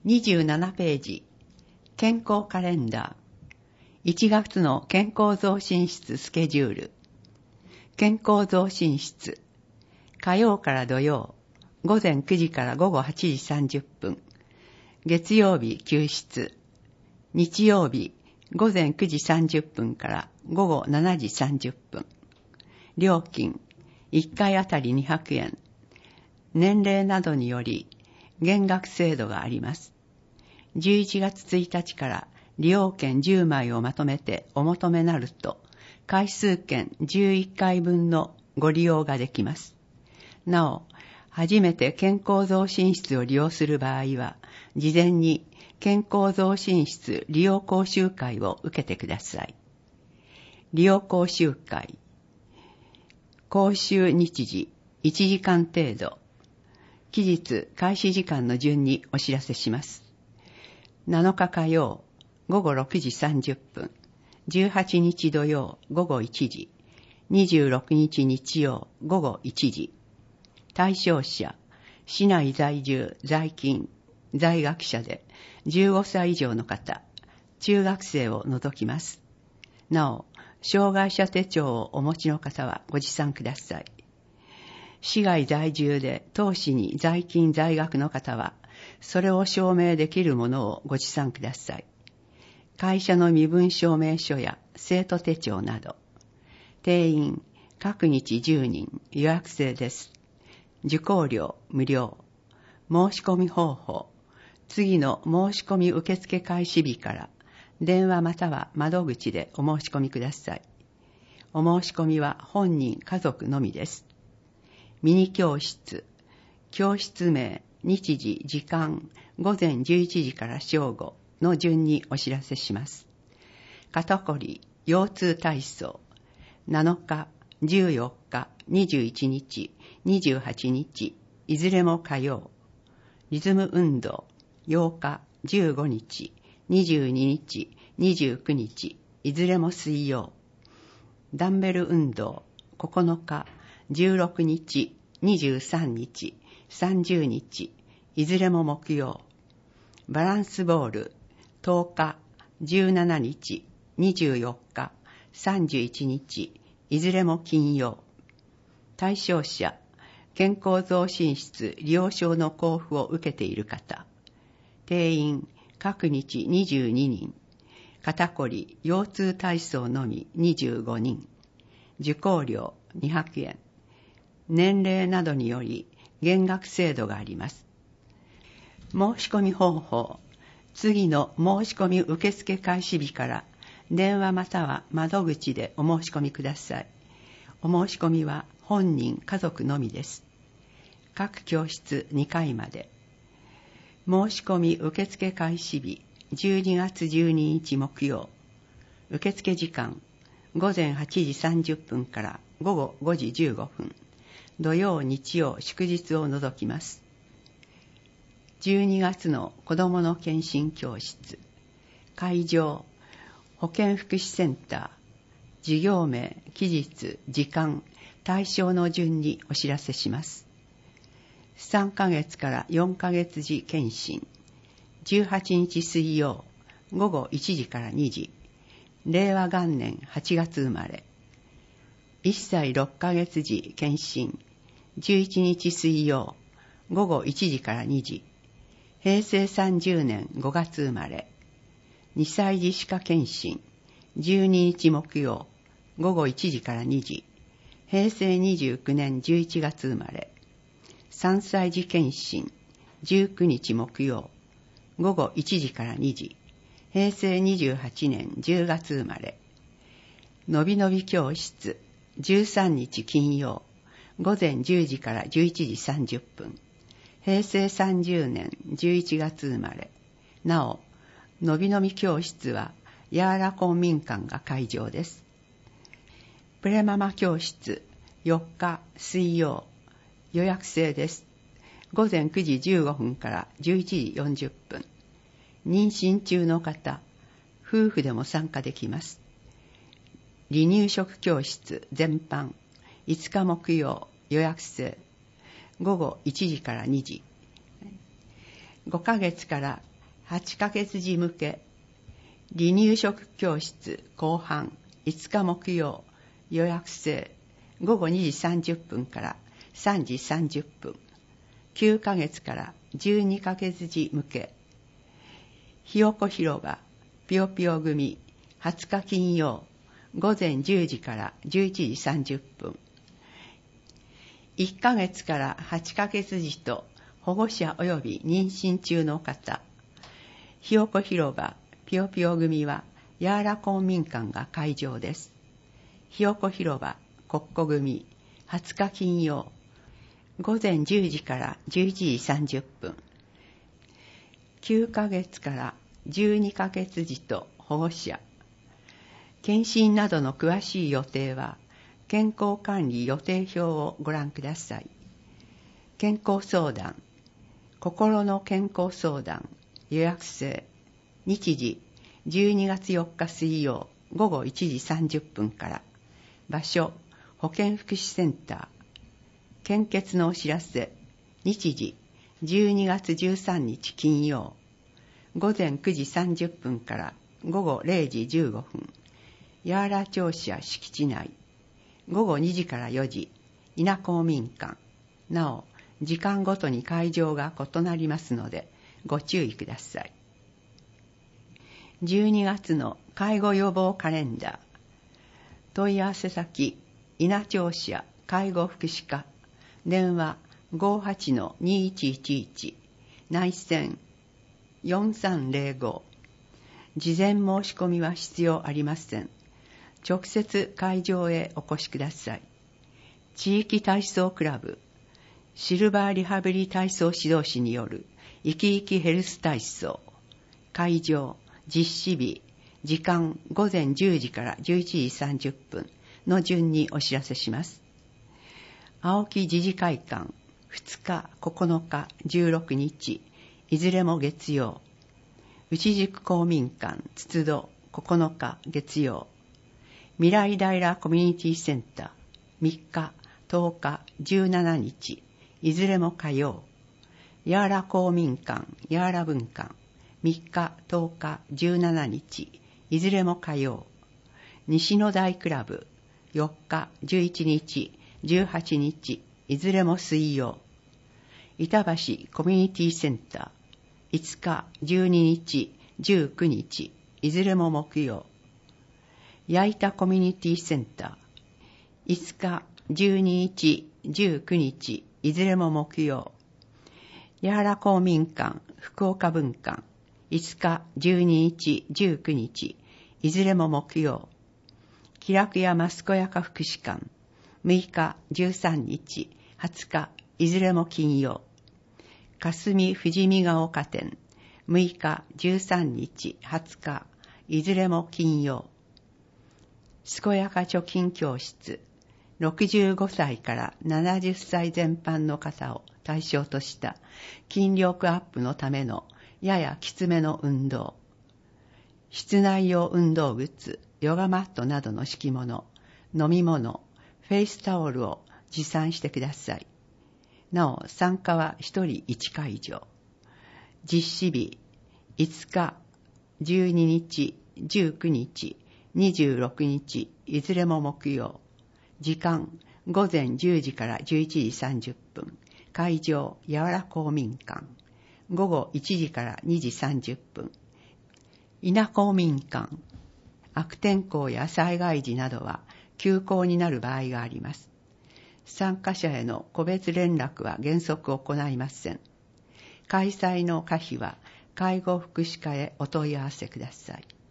27ページ、健康カレンダー。1月の健康増進室スケジュール。健康増進室。火曜から土曜、午前9時から午後8時30分。月曜日休室。日曜日、午前9時30分から午後7時30分。料金、1回あたり200円。年齢などにより、減額制度があります。11月1日から利用券10枚をまとめてお求めなると、回数券11回分のご利用ができます。なお、初めて健康増進室を利用する場合は、事前に健康増進室利用講習会を受けてください。利用講習会。講習日時1時間程度。期日開始時間の順にお知らせします。7日火曜午後6時30分、18日土曜午後1時、26日日曜午後1時。対象者、市内在住、在勤、在学者で15歳以上の方、中学生を除きます。なお、障害者手帳をお持ちの方はご持参ください。市外在住で当市に在勤在学の方は、それを証明できるものをご持参ください。会社の身分証明書や生徒手帳など。定員、各日10人、予約制です。受講料無料。申し込み方法。次の申し込み受付開始日から電話または窓口でお申し込みください。お申し込みは本人家族のみです。ミニ教室。教室名、日時、時間、午前11時から正午の順にお知らせします。肩こり、腰痛体操。7日、14日、21日、28日、いずれも火曜。リズム運動、8日、15日、22日、29日、いずれも水曜。ダンベル運動、9日、16日、23日、30日、いずれも木曜。バランスボール、10日、17日、24日、31日、いずれも金曜。対象者、健康増進室利用証の交付を受けている方。定員、各日22人。肩こり、腰痛体操のみ25人。受講料200円。年齢などにより減額制度があります。申し込み方法。次の申し込み受付開始日から電話または窓口でお申し込みください。お申し込みは本人家族のみです。各教室2回まで。申し込み受付開始日12月12日木曜。受付時間午前8時30分から午後5時15分。土曜日曜祝日を除きます。12月の子どもの健診教室。会場、保健福祉センター。事業名、期日、時間、対象の順にお知らせします。3ヶ月から4ヶ月時検診。18日水曜、午後1時から2時。令和元年8月生まれ。1歳6ヶ月時検診。11日水曜、午後1時から2時。平成30年5月生まれ。2歳児歯科検診。12日木曜、午後1時から2時。平成29年11月生まれ。3歳児検診。19日木曜、午後1時から2時。平成28年10月生まれ。のびのび教室。13日金曜、午前10時から11時30分。平成30年11月生まれ。なお、のびのび教室はヤーラ公民館が会場です。プレママ教室4日水曜。予約制です。午前9時15分から11時40分。妊娠中の方、夫婦でも参加できます。離乳食教室全般5日木曜予約制。午後1時から2時。5ヶ月から 8ヶ月時向け、離乳食教室後半5日木曜、予約制、午後2時30分から3時30分、9ヶ月から12ヶ月時向け、ひよこ広場ぴよぴよ組20日金曜、午前10時から11時30分、1ヶ月から8ヶ月時と保護者及び妊娠中の方、ひよこ広場ぴよぴよ組はヤーラ公民館が会場です。ひよこ広場国庫組20日金曜、午前10時から11時30分、9ヶ月から12ヶ月時と保護者、検診などの詳しい予定は健康管理予定表をご覧ください。健康相談、心の健康相談予約制、日時12月4日水曜午後1時30分から、場所保健福祉センター、献血のお知らせ、日時12月13日金曜午前9時30分から午後0時15分、ヤーラ庁舎敷地内、午後2時から4時、稲公民館。なお、時間ごとに会場が異なりますので、ご注意ください。12月の介護予防カレンダー。問い合わせ先、稲庁舎介護福祉課。電話 58-2111、内線4305。事前申し込みは必要ありません。直接会場へお越しください。地域体操クラブ、シルバーリハビリ体操指導士による生き生きヘルス体操。会場、実施日、時間午前10時から11時30分の順にお知らせします。青木自治会館、2日、9日、16日、いずれも月曜。内宿公民館、つつど、9日、月曜。未来平コミュニティセンター、3日、10日、17日、いずれも火曜。ヤーラ公民館、ヤーラ分館、3日、10日、17日、いずれも火曜。西の大クラブ、4日、11日、18日、いずれも水曜。板橋コミュニティセンター、5日、12日、19日、いずれも木曜。矢板コミュニティセンター、5日、12日、19日、いずれも木曜。ヤーラ公民館、福岡分館、5日、12日、19日、いずれも木曜。気楽屋益子屋福祉館、6日、13日、20日、いずれも金曜。霞富士見ヶ丘店、6日、13日、20日、いずれも金曜。健やか貯金教室、65歳から70歳全般の方を対象とした筋力アップのためのややきつめの運動。室内用運動靴、ヨガマットなどの敷物、飲み物、フェイスタオルを持参してください。なお、参加は1人1会場。実施日、5日、12日、19日、26日、いずれも木曜。時間、午前10時から11時30分。会場、やわら公民館。午後1時から2時30分。稲公民館。悪天候や災害時などは休校になる場合があります。参加者への個別連絡は原則行いません。開催の可否は介護福祉課へお問い合わせください。